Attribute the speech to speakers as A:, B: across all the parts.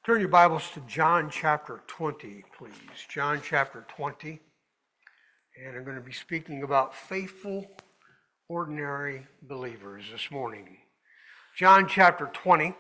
A: Turn your Bibles to John chapter 20, please. John chapter 20. And I'm going to be speaking about faithful, ordinary believers this morning. John chapter 20,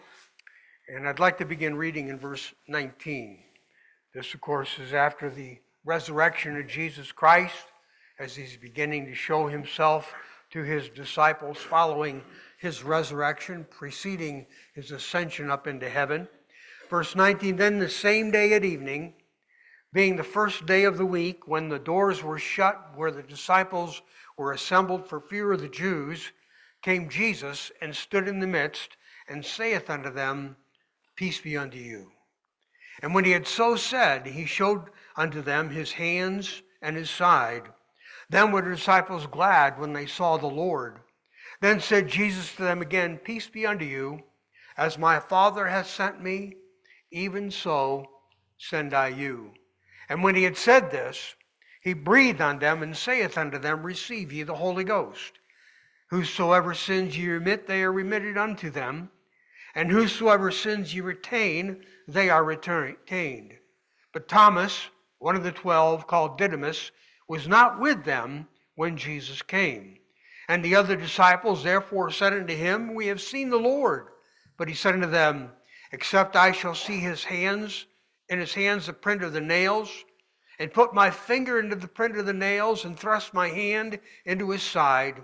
A: and I'd like to begin reading in verse 19. This, of course, is after the resurrection of Jesus Christ, as he's beginning to show himself to his disciples following his resurrection, preceding his ascension up into heaven. Verse 19, then the same day at evening, being the first day of the week, when the doors were shut where the disciples were assembled for fear of the Jews, came Jesus and stood in the midst, and saith unto them, Peace be unto you. And when he had so said, he showed unto them his hands and his side. Then were the disciples glad when they saw the Lord. Then said Jesus to them again, Peace be unto you. As my Father hath sent me, even so send I you. And when he had said this, he breathed on them and saith unto them, Receive ye the Holy Ghost. Whosoever sins ye remit, they are remitted unto them. And whosoever sins ye retain, they are retained. But Thomas, one of the 12, called Didymus, was not with them when Jesus came. And the other disciples therefore said unto him, We have seen the Lord. But he said unto them, Except I shall see in his hands the print of the nails, and put my finger into the print of the nails, and thrust my hand into his side,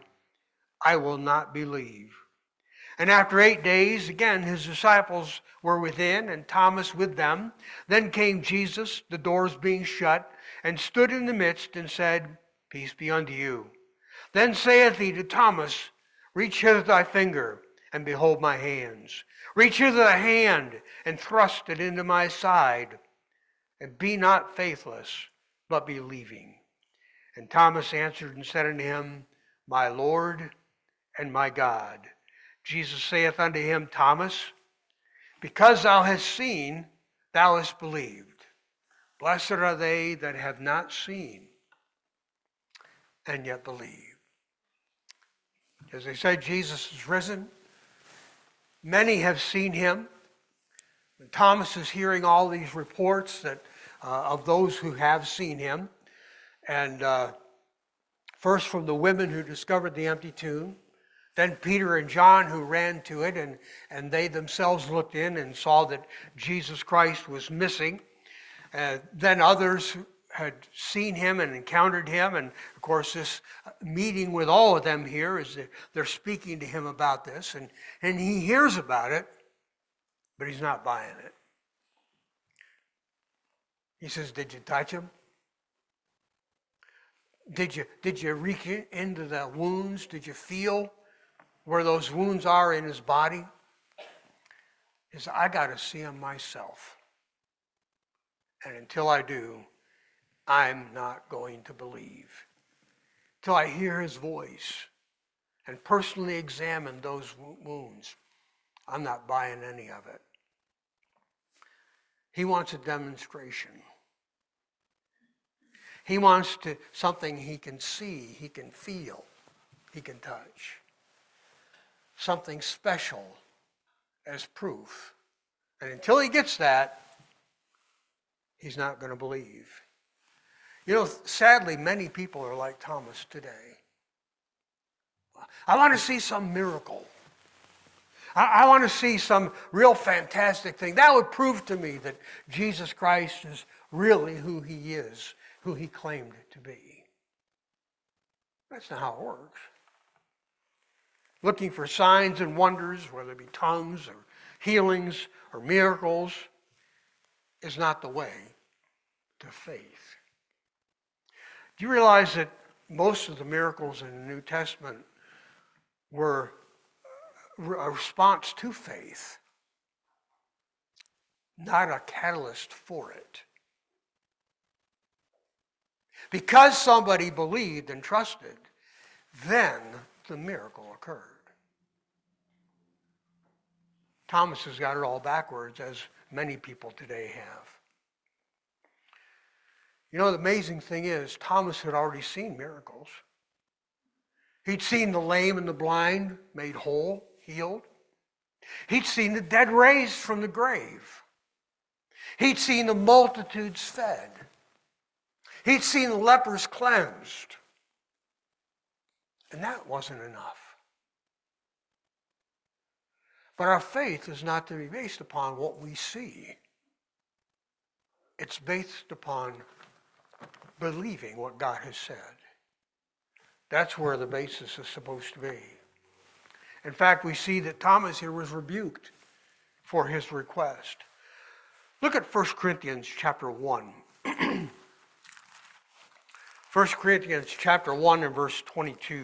A: I will not believe. And after 8 days, again his disciples were within, and Thomas with them. Then came Jesus, the doors being shut, and stood in the midst, and said, Peace be unto you. Then saith he to Thomas, Reach hither thy finger, and behold my hands. Reach hither thy hand, and thrust it into my side. And be not faithless, but believing. And Thomas answered and said unto him, My Lord and my God. Jesus saith unto him, Thomas, because thou hast seen, thou hast believed. Blessed are they that have not seen, and yet believe. As I said, Jesus is risen. Many have seen him. And Thomas is hearing all these reports of those who have seen him. And first from the women who discovered the empty tomb. Then Peter and John who ran to it, and they themselves looked in and saw that Jesus Christ was missing. Then others had seen him and encountered him. And of course this meeting with all of them here is that they're speaking to him about this. And he hears about it, but he's not buying it. He says, Did you touch him? Did you reach into the wounds? Did you feel where those wounds are in his body? He says, I got to see him myself. And until I do, I'm not going to believe. Till I hear his voice and personally examine those wounds, I'm not buying any of it. He wants a demonstration. He wants something he can see, he can feel, he can touch. Something special as proof. And until he gets that, he's not going to believe. You know, sadly, many people are like Thomas today. I want to see some miracle. I want to see some real fantastic thing. That would prove to me that Jesus Christ is really who he is, who he claimed to be. That's not how it works. Looking for signs and wonders, whether it be tongues or healings or miracles, is not the way to faith. Do you realize that most of the miracles in the New Testament were a response to faith, not a catalyst for it? Because somebody believed and trusted, then the miracle occurred. Thomas has got it all backwards, as many people today have. You know, the amazing thing is, Thomas had already seen miracles. He'd seen the lame and the blind made whole, healed. He'd seen the dead raised from the grave. He'd seen the multitudes fed. He'd seen the lepers cleansed. And that wasn't enough. But our faith is not to be based upon what we see. It's based upon believing what God has said. That's where the basis is supposed to be. In fact, we see that Thomas here was rebuked for his request. Look at 1 Corinthians chapter 1. 1 Corinthians chapter 1 and verse 22.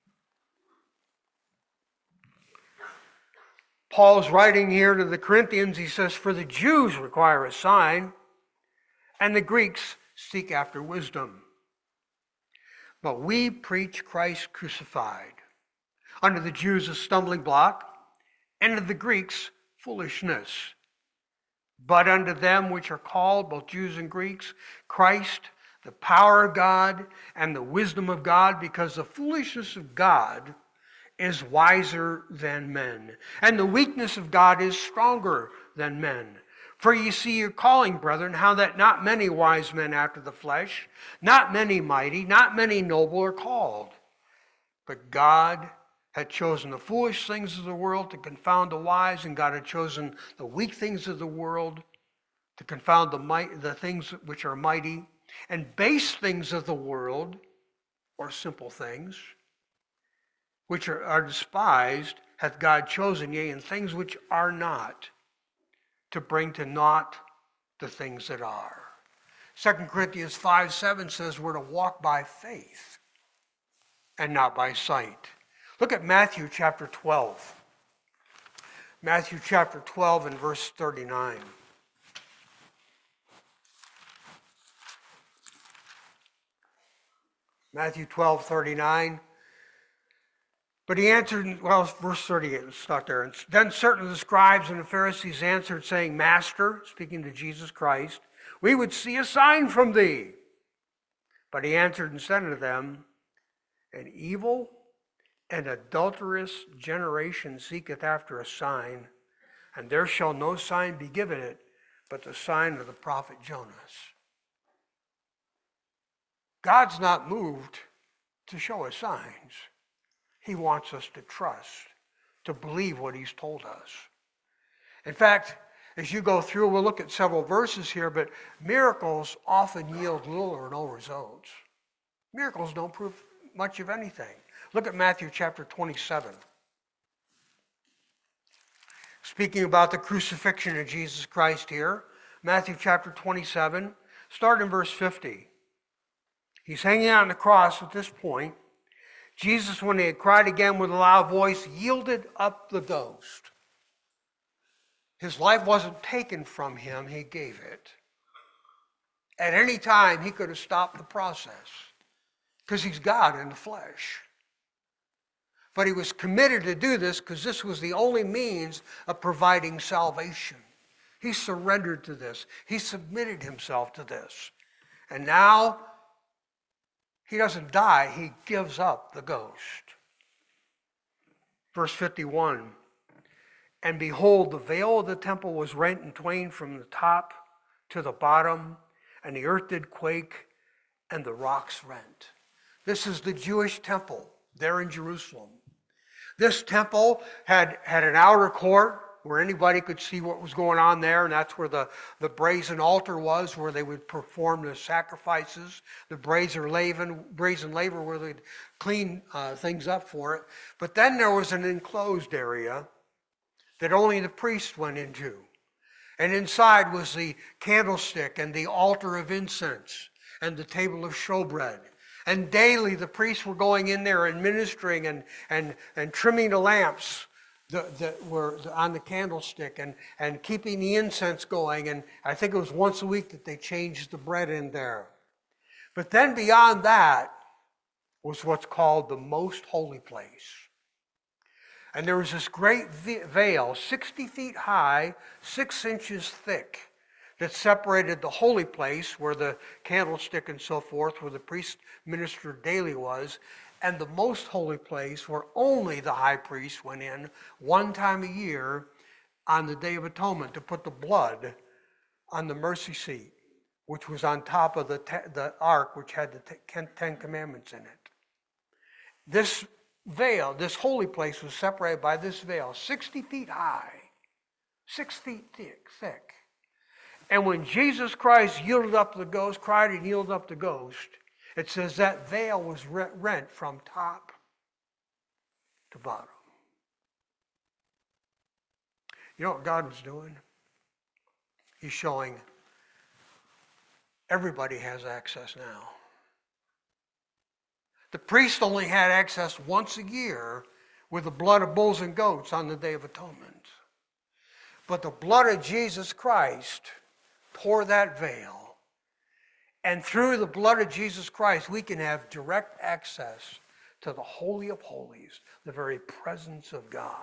A: Paul's writing here to the Corinthians. He says, "For the Jews require a sign, and the Greeks seek after wisdom. But we preach Christ crucified, unto the Jews a stumbling block, and to the Greeks foolishness. But unto them which are called, both Jews and Greeks, Christ, the power of God and the wisdom of God, because the foolishness of God is wiser than men, and the weakness of God is stronger than men. For ye see your calling, brethren, how that not many wise men after the flesh, not many mighty, not many noble are called. But God had chosen the foolish things of the world to confound the wise, and God had chosen the weak things of the world to confound the things which are mighty, and base things of the world, or simple things, which are despised, hath God chosen, yea, and things which are not, to bring to naught the things that are." 2 Corinthians 5:7 says we're to walk by faith and not by sight. Look at Matthew chapter 12. Matthew chapter 12 and verse 39. Matthew 12:39. But he answered, verse 38, let's start there. "And then certain of the scribes and the Pharisees answered, saying, Master," speaking to Jesus Christ, "we would see a sign from thee. But he answered and said unto them, An evil and adulterous generation seeketh after a sign, and there shall no sign be given it, but the sign of the prophet Jonas." God's not moved to show us signs. He wants us to trust, to believe what he's told us. In fact, as you go through, we'll look at several verses here, but miracles often yield little or no results. Miracles don't prove much of anything. Look at Matthew chapter 27. Speaking about the crucifixion of Jesus Christ here, Matthew chapter 27, start in verse 50. He's hanging on the cross at this point. Jesus, when he had cried again with a loud voice, yielded up the ghost. His life wasn't taken from him, he gave it. At any time, he could have stopped the process because he's God in the flesh. But he was committed to do this because this was the only means of providing salvation. He surrendered to this. He submitted himself to this. And now, he doesn't die, he gives up the ghost. Verse 51, "And behold, the veil of the temple was rent in twain from the top to the bottom, and the earth did quake, and the rocks rent." This is the Jewish temple there in Jerusalem. This temple had an outer court where anybody could see what was going on there, and that's where the brazen altar was, where they would perform the sacrifices, the brazen laver where they'd clean things up for it. But then there was an enclosed area that only the priest went into. And inside was the candlestick and the altar of incense and the table of showbread. And daily the priests were going in there and ministering and trimming the lamps that were on the candlestick and keeping the incense going. And I think it was once a week that they changed the bread in there. But then beyond that was what's called the most holy place. And there was this great veil, 60 feet high, 6 inches thick, that separated the holy place where the candlestick and so forth, where the priest ministered daily was, and the most holy place where only the high priest went in one time a year on the Day of Atonement to put the blood on the mercy seat, which was on top of the ark, which had the Ten Commandments in it. This veil, this holy place, was separated by this veil, 60 feet high, 6 feet thick. And when Jesus Christ yielded up the ghost, cried and yielded up the ghost, it says that veil was rent from top to bottom. You know what God was doing? He's showing everybody has access now. The priest only had access once a year with the blood of bulls and goats on the Day of Atonement. But the blood of Jesus Christ tore that veil. And through the blood of Jesus Christ, we can have direct access to the Holy of Holies, the very presence of God.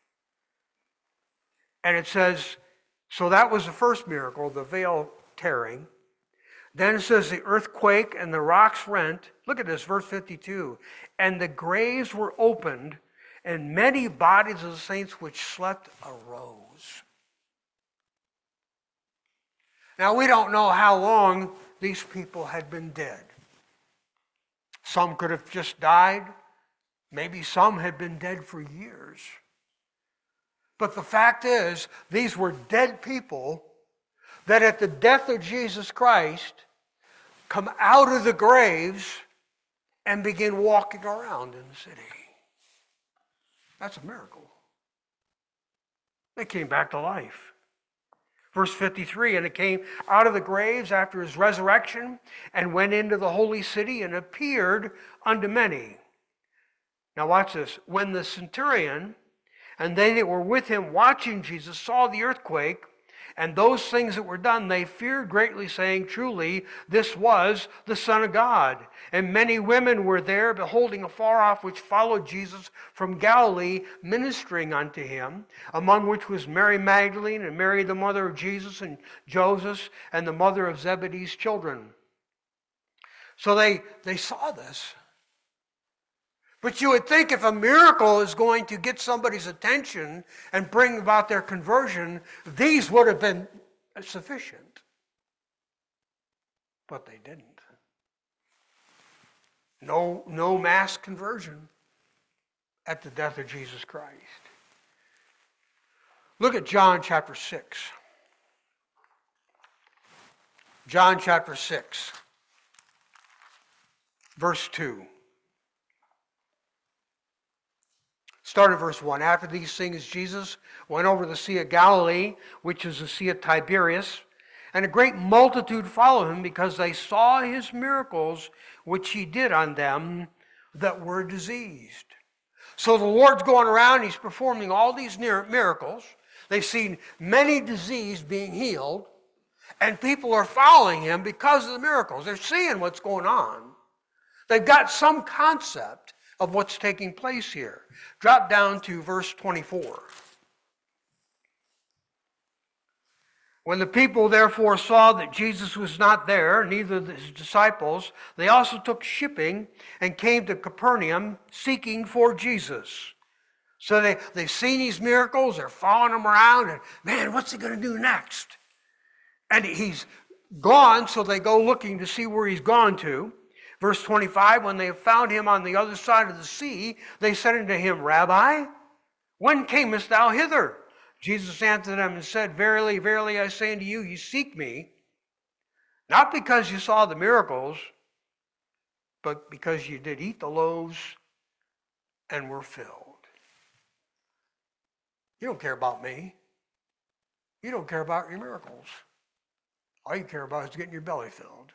A: And it says, so that was the first miracle, the veil tearing. Then it says the earthquake and the rocks rent. Look at this, verse 52. And the graves were opened, and many bodies of the saints which slept arose. Now we don't know how long these people had been dead. Some could have just died. Maybe some had been dead for years. But the fact is, these were dead people that at the death of Jesus Christ come out of the graves and begin walking around in the city. That's a miracle. They came back to life. Verse 53, and it came out of the graves after his resurrection and went into the holy city and appeared unto many. Now watch this. When the centurion and they that were with him watching Jesus saw the earthquake and those things that were done, they feared greatly, saying, truly, this was the Son of God. And many women were there, beholding afar off, which followed Jesus from Galilee, ministering unto him, among which was Mary Magdalene, and Mary the mother of Jesus, and Joseph, and the mother of Zebedee's children. So they saw this. But you would think if a miracle is going to get somebody's attention and bring about their conversion, these would have been sufficient. But they didn't. No mass conversion at the death of Jesus Christ. Look at John chapter 6. John chapter 6, verse 2. Start at verse 1. After these things, Jesus went over the Sea of Galilee, which is the Sea of Tiberias, and a great multitude followed him because they saw his miracles, which he did on them that were diseased. So the Lord's going around, he's performing all these miracles. They've seen many diseased being healed, and people are following him because of the miracles. They're seeing what's going on. They've got some concept of what's taking place here. Drop down to verse 24. When the people therefore saw that Jesus was not there, neither his disciples, they also took shipping and came to Capernaum seeking for Jesus. So they've seen these miracles, they're following him around, and man, what's he going to do next? And he's gone, so they go looking to see where he's gone to. Verse 25, when they found him on the other side of the sea, they said unto him, Rabbi, when camest thou hither? Jesus answered them and said, Verily, verily, I say unto you, ye seek me, not because you saw the miracles, but because you did eat the loaves and were filled. You don't care about me. You don't care about your miracles. All you care about is getting your belly filled.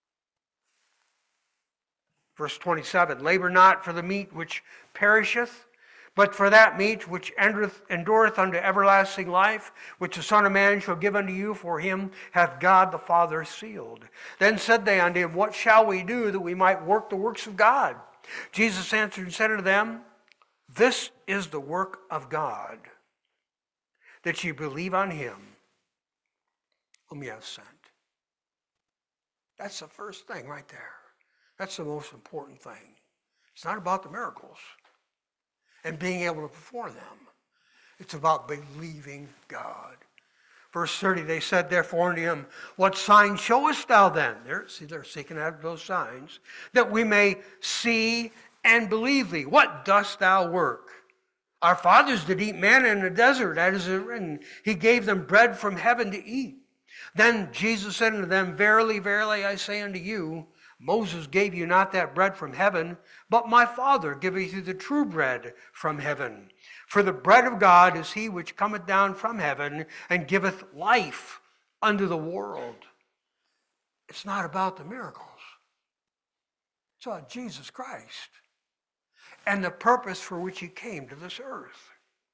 A: Verse 27, labor not for the meat which perisheth, but for that meat which endureth unto everlasting life, which the Son of Man shall give unto you, for him hath God the Father sealed. Then said they unto him, What shall we do that we might work the works of God? Jesus answered and said unto them, This is the work of God, that ye believe on him whom he hath sent. That's the first thing right there. That's the most important thing. It's not about the miracles and being able to perform them. It's about believing God. Verse 30, they said therefore unto him, what sign showest thou then? They're seeking after those signs, that we may see and believe thee. What dost thou work? Our fathers did eat manna in the desert, as is written, he gave them bread from heaven to eat. Then Jesus said unto them, verily, verily, I say unto you, Moses gave you not that bread from heaven, but my Father giveth you the true bread from heaven. For the bread of God is he which cometh down from heaven and giveth life unto the world. It's not about the miracles. It's about Jesus Christ and the purpose for which he came to this earth.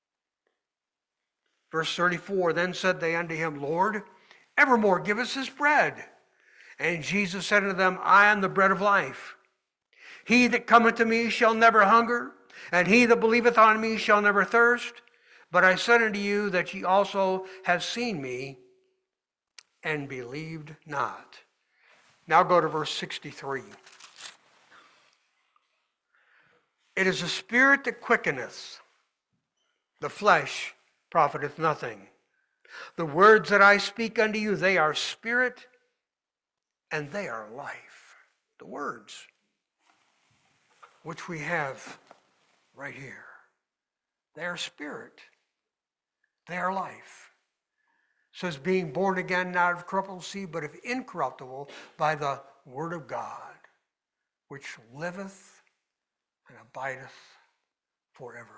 A: Verse 34, then said they unto him, Lord, evermore give us this bread. And Jesus said unto them, I am the bread of life. He that cometh to me shall never hunger, and he that believeth on me shall never thirst. But I said unto you that ye also have seen me, and believed not. Now go to verse 63. It is the spirit that quickeneth, the flesh profiteth nothing. The words that I speak unto you, they are spirit, and they are life. The words which we have right here. They are spirit. They are life. It says being born again, not of corruptible seed, but of incorruptible, by the word of God, which liveth and abideth forever.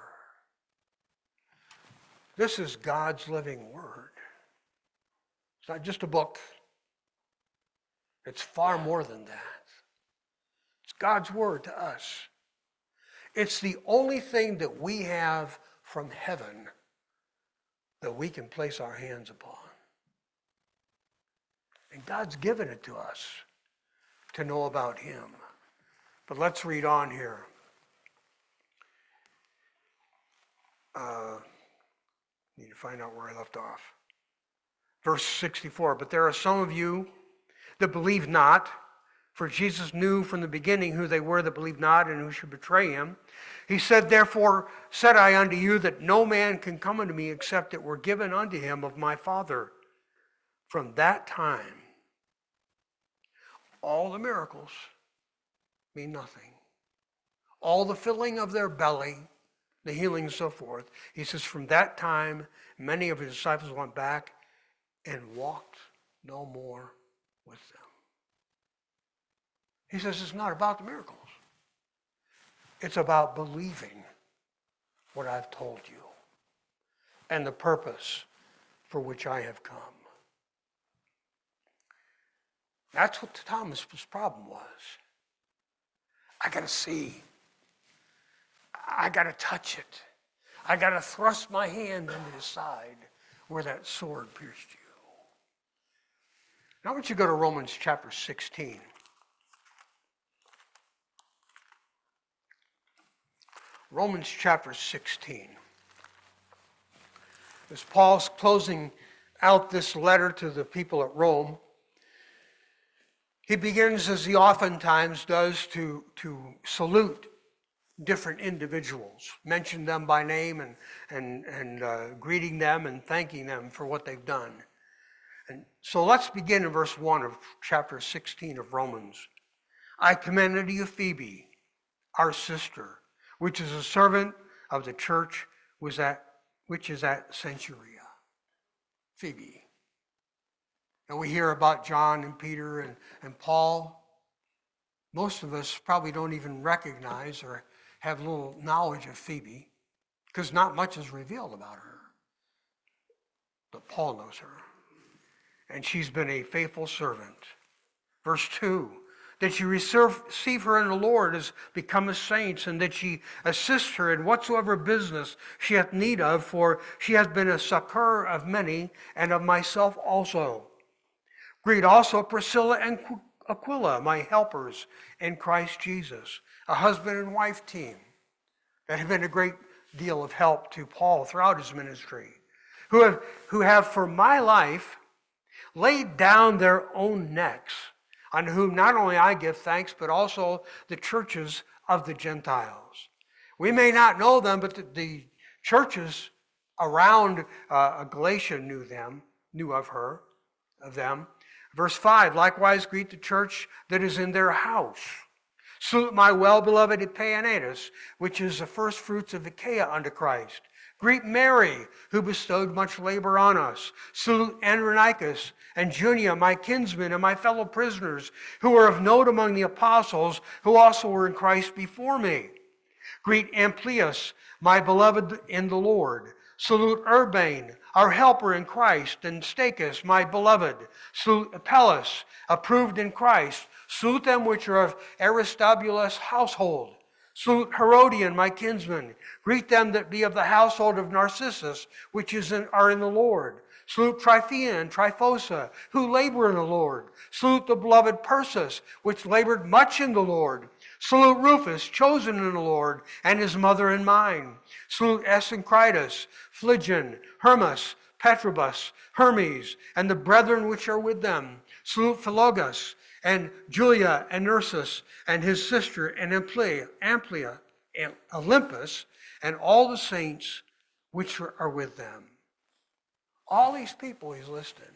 A: This is God's living word. It's not just a book. It's far more than that. It's God's word to us. It's the only thing that we have from heaven that we can place our hands upon. And God's given it to us to know about him. But let's read on here. Need to find out where I left off. Verse 64, but there are some of you that believe not, for Jesus knew from the beginning who they were that believed not and who should betray him. He said, therefore said I unto you that no man can come unto me except it were given unto him of my Father. From that time, all the miracles mean nothing. All the filling of their belly, the healing and so forth. He says, from that time, many of his disciples went back and walked no more with them. He says it's not about the miracles. It's about believing what I've told you and the purpose for which I have come. That's what Thomas's problem was. I got to see. I got to touch it. I got to thrust my hand into his side where that sword pierced you. Now I want you to go to Romans chapter 16. Romans chapter 16. As Paul's closing out this letter to the people at Rome, he begins, as he oftentimes does, to salute different individuals, mention them by name and greeting them and thanking them for what they've done. And so let's begin in verse 1 of chapter 16 of Romans. I commend unto you Phoebe, our sister, which is a servant of the church which is at Cenchrea. Phoebe. And we hear about John and Peter and Paul. Most of us probably don't even recognize or have little knowledge of Phoebe because not much is revealed about her. But Paul knows her. And she's been a faithful servant. Verse 2, that you receive her in the Lord as become as saints, and that ye assist her in whatsoever business she hath need of, for she hath been a succor of many, and of myself also. Greet also Priscilla and Aquila, my helpers in Christ Jesus, a husband and wife team that have been a great deal of help to Paul throughout his ministry, who have for my life laid down their own necks, on whom not only I give thanks, but also the churches of the Gentiles. We may not know them, but the churches around Galatia knew them. knew of her, of them. Verse 5, likewise greet the church that is in their house. Salute my well-beloved Epaenetus, which is the first fruits of Achaia unto Christ. Greet Mary, who bestowed much labor on us. Salute Andronicus and Junia, my kinsmen and my fellow prisoners, who are of note among the apostles, who also were in Christ before me. Greet Amplias, my beloved in the Lord. Salute Urbane, our helper in Christ, and Stachys, my beloved. Salute Apelles, approved in Christ. Salute them which are of Aristobulus' household. Salute Herodian, my kinsman. Greet them that be of the household of Narcissus, which are in the Lord. Salute Tryphena and Tryphosa, who labor in the Lord. Salute the beloved Persis, which labored much in the Lord. Salute Rufus, chosen in the Lord, and his mother and mine. Salute Asyncritus, Phlegon, Hermas, Patrobus, Hermes, and the brethren which are with them. Salute Philogus, and Julia, and Nersus, and his sister, and Amplia, and Olympus, and all the saints which are with them. All these people he's listed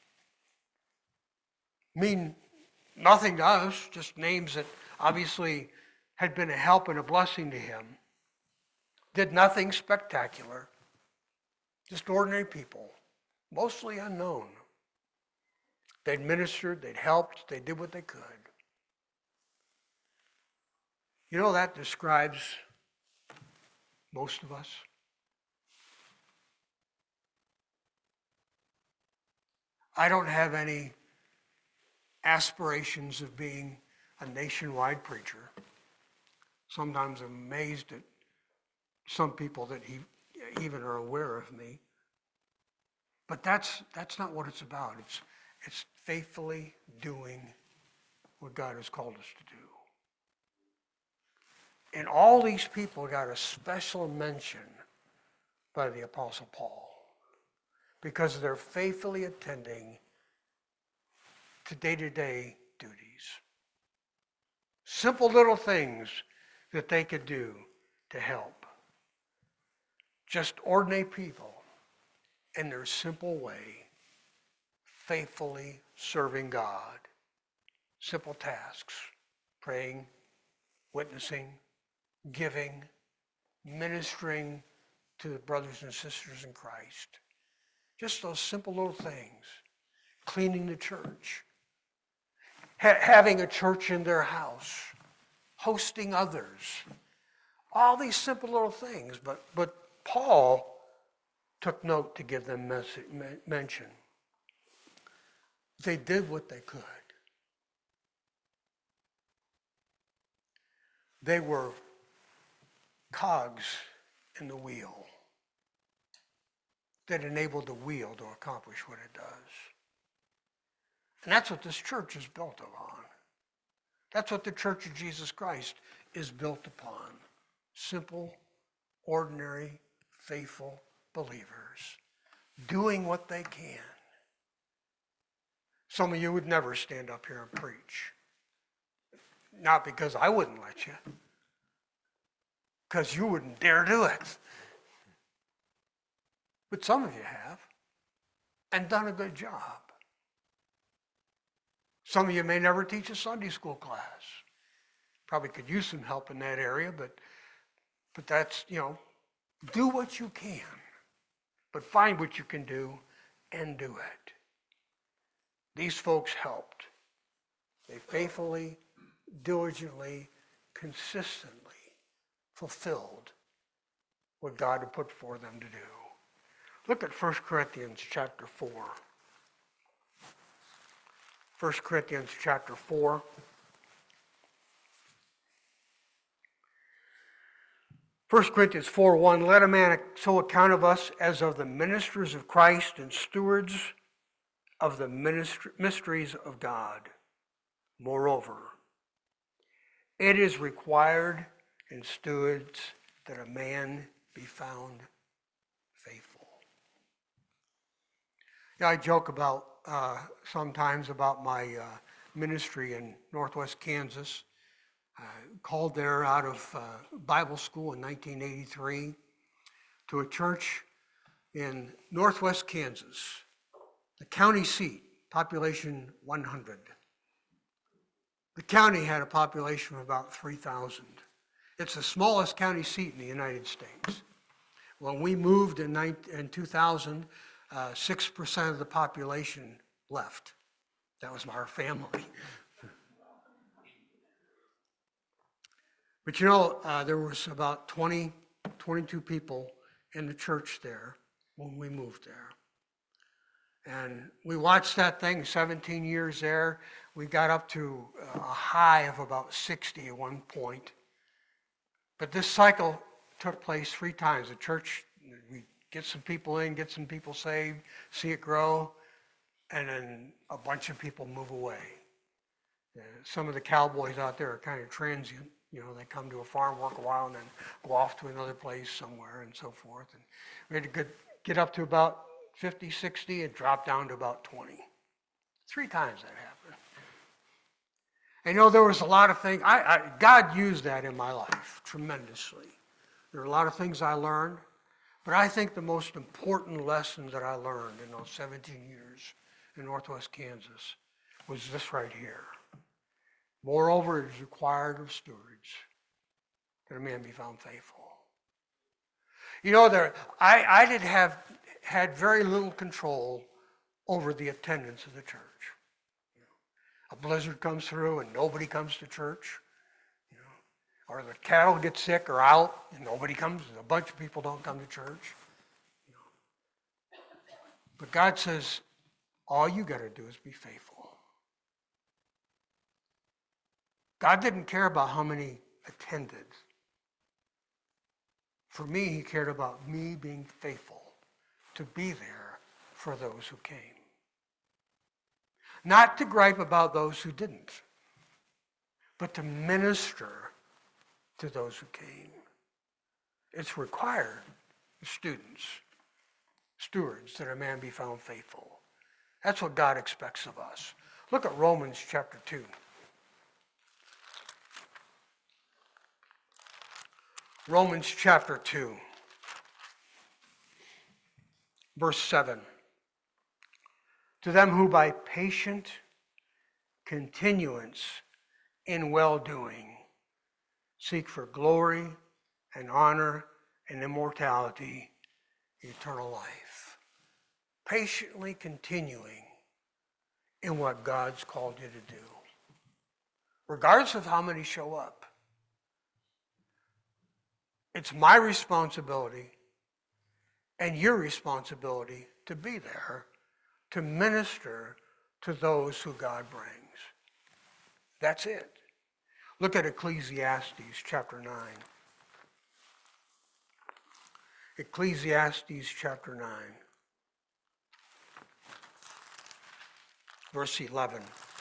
A: mean nothing to us, just names that obviously had been a help and a blessing to him. Did nothing spectacular. Just ordinary people, mostly unknown. They'd ministered, they'd helped, they did what they could. You know, that describes most of us. I don't have any aspirations of being a nationwide preacher. Sometimes I'm amazed at some people that even are aware of me. But that's not what it's about. It's faithfully doing what God has called us to do. And all these people got a special mention by the Apostle Paul because they're faithfully attending to day-to-day duties. Simple little things that they could do to help. Just ordinary people in their simple way, faithfully serving God. Simple tasks, praying, witnessing, giving, ministering to the brothers and sisters in Christ. Just those simple little things. Cleaning the church. Having a church in their house. Hosting others. All these simple little things. But Paul took note to give them mention. They did what they could. They were cogs in the wheel that enabled the wheel to accomplish what it does. And that's what this church is built upon. That's what the Church of Jesus Christ is built upon. Simple, ordinary, faithful believers doing what they can. Some of you would never stand up here and preach. Not because I wouldn't let you. Because you wouldn't dare do it. But some of you have. And done a good job. Some of you may never teach a Sunday school class. Probably could use some help in that area, but that's, do what you can. But find what you can do and do it. These folks helped. They faithfully, diligently, consistently fulfilled what God had put for them to do. Look at 1 Corinthians chapter 4. 1 Corinthians chapter 4. First Corinthians 4:1, let a man so account of us as of the ministers of Christ and stewards of the mysteries of God. Moreover, it is required in stewards that a man be found faithful. Yeah, I joke about sometimes about my ministry in Northwest Kansas. Called there out of Bible school in 1983 to a church in Northwest Kansas, the county seat, population 100. The county had a population of about 3,000. It's the smallest county seat in the United States. When we moved in 2000, 6% of the population left. That was our family. But you know, there was about 22 people in the church there when we moved there. And we watched that thing, 17 years there. We got up to a high of about 60 at one point. But this cycle took place 3 times. The church, we get some people in, get some people saved, see it grow, and then a bunch of people move away. Some of the cowboys out there are kind of transient. You know, they come to a farm, work a while, and then go off to another place somewhere and so forth. And we had to get up to about 50, 60, and drop down to about 20. 3 times that happened. And you know, there was a lot of things. God used that in my life tremendously. There are a lot of things I learned, but I think the most important lesson that I learned in those 17 years in Northwest Kansas was this right here. Moreover, it is required of stewards that a man be found faithful. You know, I had very little control over the attendance of the church. You know, a blizzard comes through and nobody comes to church. You know, or the cattle get sick or out and nobody comes. A bunch of people don't come to church. You know. But God says, all you got to do is be faithful. God didn't care about how many attended. For me, he cared about me being faithful to be there for those who came. Not to gripe about those who didn't, but to minister to those who came. It's required of stewards, that a man be found faithful. That's what God expects of us. Look at Romans chapter 2. Romans chapter 2, verse 7. To them who by patient continuance in well-doing seek for glory and honor and immortality, eternal life. Patiently continuing in what God's called you to do, regardless of how many show up. It's my responsibility and your responsibility to be there, to minister to those who God brings. That's it. Look at Ecclesiastes chapter 9. Ecclesiastes chapter 9, verse 11.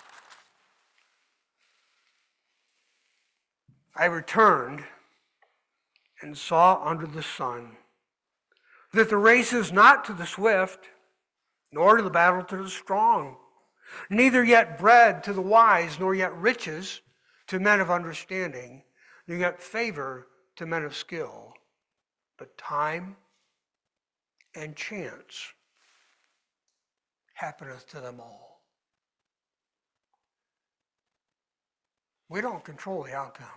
A: I returned and saw under the sun that the race is not to the swift, nor to the battle to the strong, neither yet bread to the wise, nor yet riches to men of understanding, nor yet favor to men of skill, but time and chance happeneth to them all. We don't control the outcome.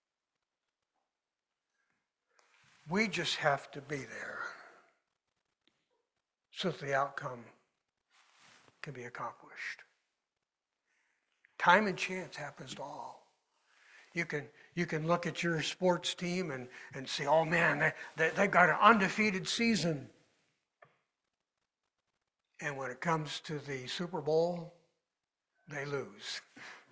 A: We just have to be there so that the outcome can be accomplished. Time and chance happens to all. You can look at your sports team and say, oh man, they got an undefeated season. And when it comes to the Super Bowl, they lose.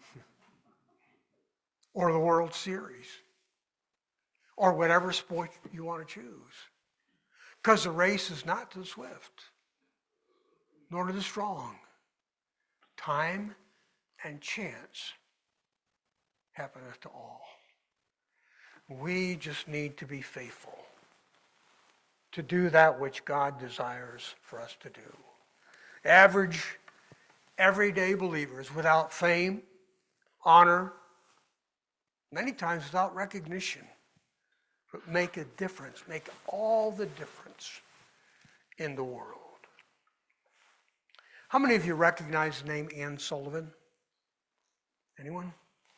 A: Or the World Series. Or whatever sport you want to choose. Because the race is not to the swift, nor to the strong. Time and chance happeneth to all. We just need to be faithful to do that which God desires for us to do. Average, everyday believers without fame, honor, many times without recognition, but make a difference, make all the difference in the world. How many of you recognize the name Anne Sullivan? Anyone?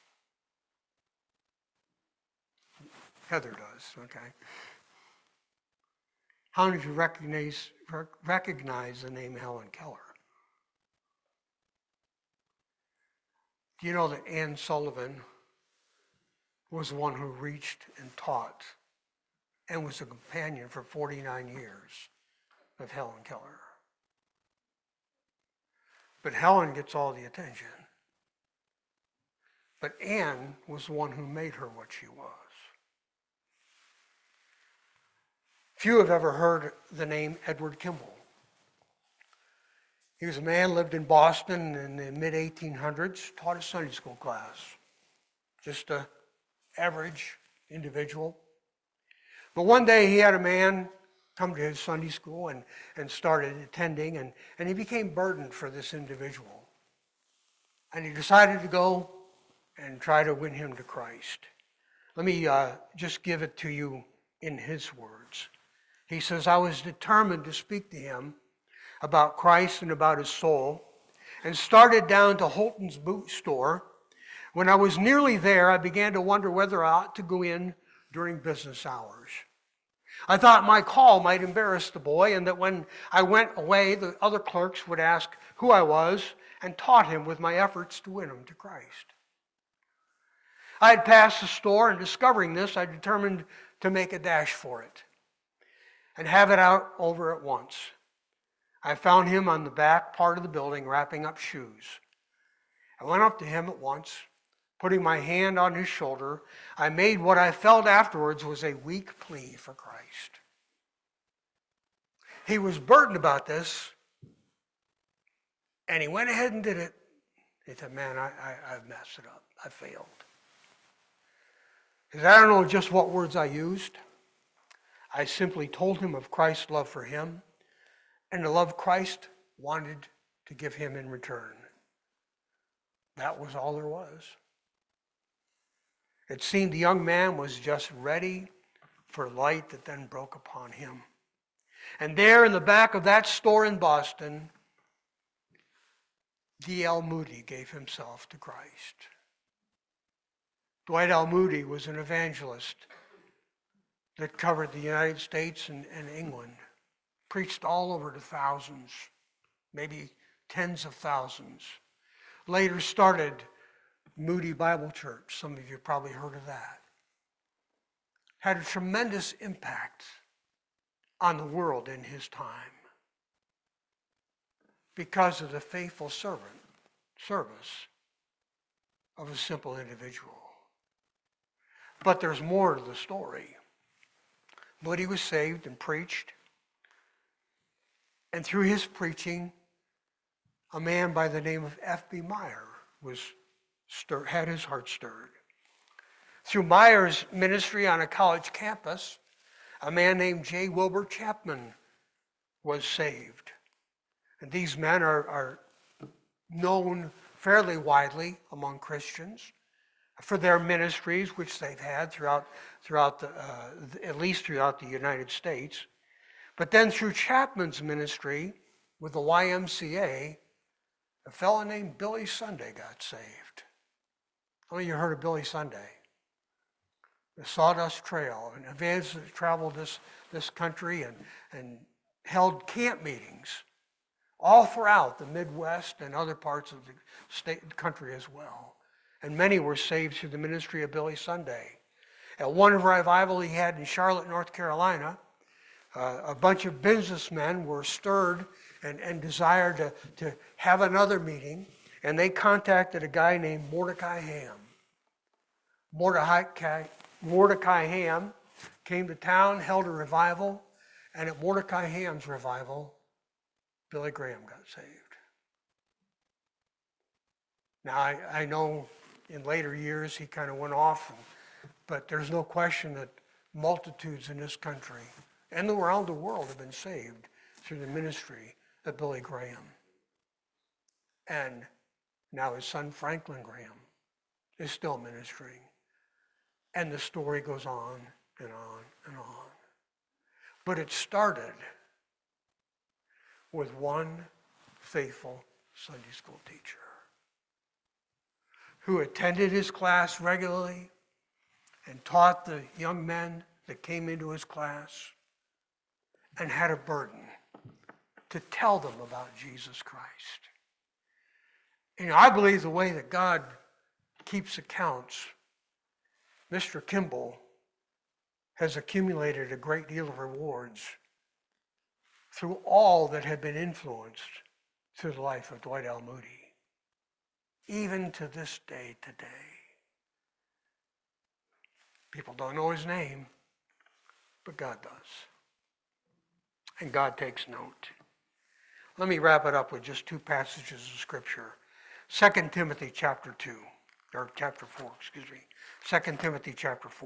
A: Heather does, okay. How many of you recognize the name Helen Keller? Do you know that Anne Sullivan was the one who reached and taught and was a companion for 49 years of Helen Keller? But Helen gets all the attention. But Anne was the one who made her what she was. Few have ever heard the name Edward Kimball. He was a man, lived in Boston in the mid-1800s, taught a Sunday school class. Just an average individual. But one day he had a man come to his Sunday school and started attending, and he became burdened for this individual. And he decided to go and try to win him to Christ. Let me just give it to you in his words. He says, I was determined to speak to him about Christ and about his soul, and started down to Holton's boot store. When I was nearly there, I began to wonder whether I ought to go in during business hours. I thought my call might embarrass the boy, and that when I went away, the other clerks would ask who I was, and taught him with my efforts to win him to Christ. I had passed the store, and discovering this, I determined to make a dash for it and have it out over at once. I found him on the back part of the building wrapping up shoes. I went up to him at once. Putting my hand on his shoulder, I made what I felt afterwards was a weak plea for Christ. He was burdened about this, and he went ahead and did it. He said, man, I've messed it up. I failed. Because I don't know just what words I used. I simply told him of Christ's love for him, and the love Christ wanted to give him in return. That was all there was. It seemed the young man was just ready for light that then broke upon him. And there in the back of that store in Boston, D.L. Moody gave himself to Christ. Dwight L. Moody was an evangelist that covered the United States and England, preached all over to thousands, maybe tens of thousands. Later started Moody Bible Church. Some of you have probably heard of that. Had a tremendous impact on the world in his time because of the faithful service of a simple individual. But there's more to the story. Moody was saved and preached. And through his preaching, a man by the name of F.B. Meyer had his heart stirred. Through Meyer's ministry on a college campus, a man named J. Wilbur Chapman was saved. And these men are known fairly widely among Christians for their ministries, which they've had throughout at least throughout the United States. But then through Chapman's ministry with the YMCA, a fellow named Billy Sunday got saved. How many of you heard of Billy Sunday? The Sawdust Trail, an evangelist that traveled this country and held camp meetings all throughout the Midwest and other parts of the country as well. And many were saved through the ministry of Billy Sunday. At one revival he had in Charlotte, North Carolina, a bunch of businessmen were stirred and desired to have another meeting, and they contacted a guy named Mordecai Ham. Mordecai Ham came to town, held a revival, and at Mordecai Ham's revival, Billy Graham got saved. Now, I know in later years he kind of went off, but there's no question that multitudes in this country and around the world have been saved through the ministry of Billy Graham. And now his son Franklin Graham is still ministering. And the story goes on and on and on. But it started with one faithful Sunday school teacher who attended his class regularly and taught the young men that came into his class and had a burden to tell them about Jesus Christ. And I believe the way that God keeps accounts, Mr. Kimball has accumulated a great deal of rewards through all that have been influenced through the life of Dwight L. Moody, even to this day today. People don't know his name, but God does. And God takes note. Let me wrap it up with just two passages of Scripture. 2 Timothy chapter 2, or chapter 4, excuse me. 2 Timothy chapter 4.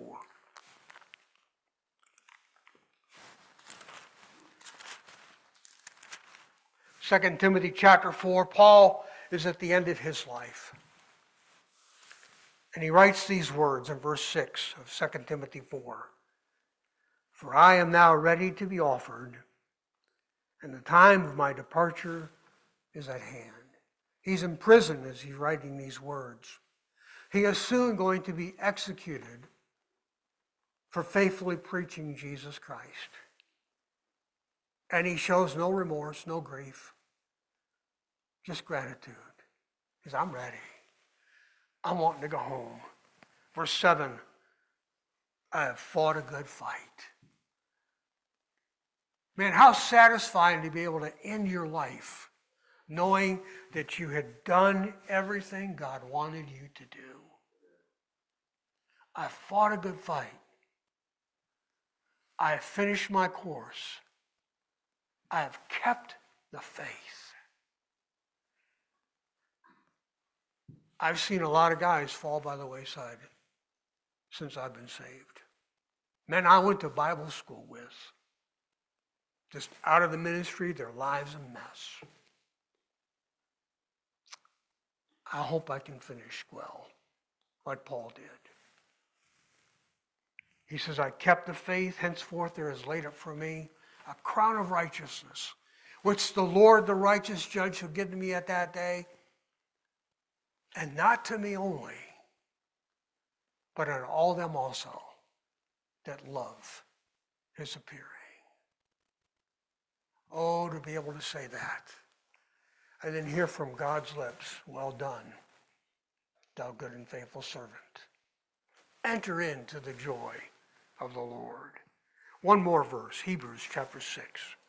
A: 2 Timothy chapter 4, Paul is at the end of his life. And he writes these words in verse 6 of 2 Timothy 4. For I am now ready to be offered, and the time of my departure is at hand. He's in prison as he's writing these words. He is soon going to be executed for faithfully preaching Jesus Christ. And he shows no remorse, no grief, just gratitude. He says, I'm ready. I'm wanting to go home. Verse 7, I have fought a good fight. Man, how satisfying to be able to end your life knowing that you had done everything God wanted you to do. I fought a good fight. I have finished my course. I have kept the faith. I've seen a lot of guys fall by the wayside since I've been saved. Men I went to Bible school with, just out of the ministry, their lives a mess. I hope I can finish well, like Paul did. He says, I kept the faith, henceforth there is laid up for me a crown of righteousness, which the Lord, the righteous judge, shall give to me at that day, and not to me only, but on all them also that love his appearing. Oh, to be able to say that, and then hear from God's lips, well done, thou good and faithful servant. Enter into the joy of the Lord. One more verse, Hebrews chapter 6.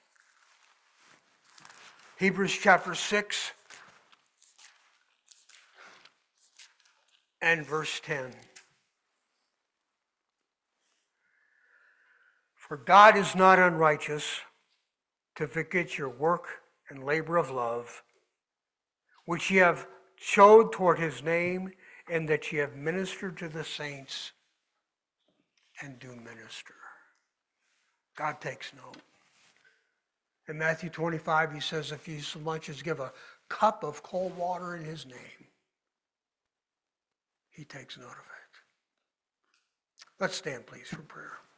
A: Hebrews chapter 6 and verse 10. For God is not unrighteous to forget your work and labor of love, which ye have showed toward his name, and that ye have ministered to the saints and do minister. God takes note. In Matthew 25, he says, if you so much as give a cup of cold water in his name, he takes note of it. Let's stand, please, for prayer.